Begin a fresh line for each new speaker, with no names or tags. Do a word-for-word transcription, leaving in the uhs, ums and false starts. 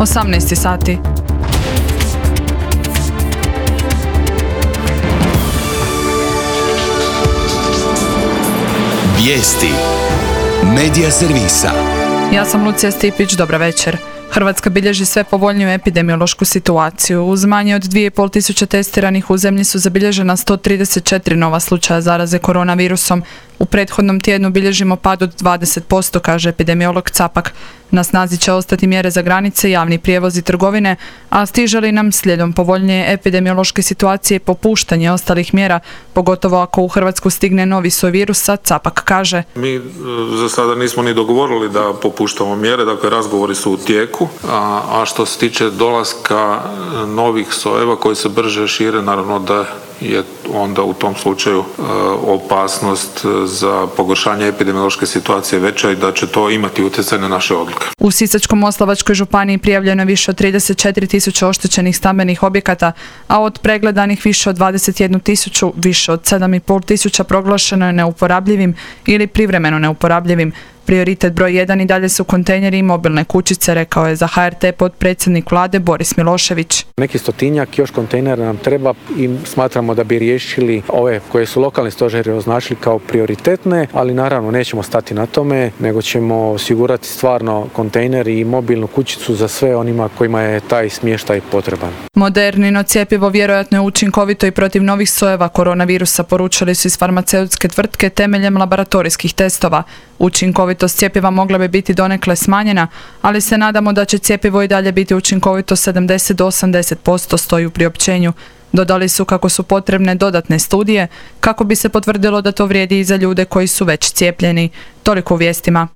osamnaest sati.
Vijesti Medija servisa.
Ja sam Lucija Stipić, dobra večer. Hrvatska bilježi sve povoljniju epidemiološku situaciju. Uz manje od dvije i pol tisuće testiranih u zemlji su zabilježena sto trideset četiri nova slučaja zaraze koronavirusom. U prethodnom tjednu bilježimo pad od dvadeset posto, kaže epidemiolog Capak. Na snazi će ostati mjere za granice, javni prijevoz i trgovine, a stiže li nam slijedom povoljnije epidemiološke situacije popuštanje ostalih mjera, pogotovo ako u Hrvatsku stigne novi soj virusa, Capak kaže.
Mi za sada nismo ni dogovorili da popuštamo mjere, dakle razgovori su u tijeku, a, a što se tiče dolaska novih sojeva koji se brže šire, naravno da je onda u tom slučaju e, opasnost za pogoršanje epidemiološke situacije veća i da će to imati utjecaj na naše odluke.
U Sisačko-moslavačkoj županiji prijavljeno je više od trideset četiri tisuće oštećenih stambenih objekata, a od pregledanih više od dvadeset jednu tisuću, više od sedam i pol tisuća proglašeno je neuporabljivim ili privremeno neuporabljivim. Prioritet broj jedan i dalje su kontejneri i mobilne kućice, rekao je za H R T potpredsjednik vlade Boris Milošević.
Neki stotinjak još kontejnera nam treba i smatramo da bi riješili ove koje su lokalni stožeri označili kao prioritetne, ali naravno nećemo stati na tome, nego ćemo osigurati stvarno kontejner i mobilnu kućicu za sve onima kojima je taj smještaj potreban.
Modernino cjepivo vjerojatno je učinkovito i protiv novih sojeva koronavirusa, poručili su iz farmaceutske tvrtke temeljem laboratorijskih testova. Učinkovitost cjepiva mogla bi biti donekle smanjena, ali se nadamo da će cjepivo i dalje biti učinkovito sedamdeset do osamdeset posto, stoji u priopćenju. Dodali su kako su potrebne dodatne studije kako bi se potvrdilo da to vrijedi i za ljude koji su već cijepljeni. Toliko u vijestima.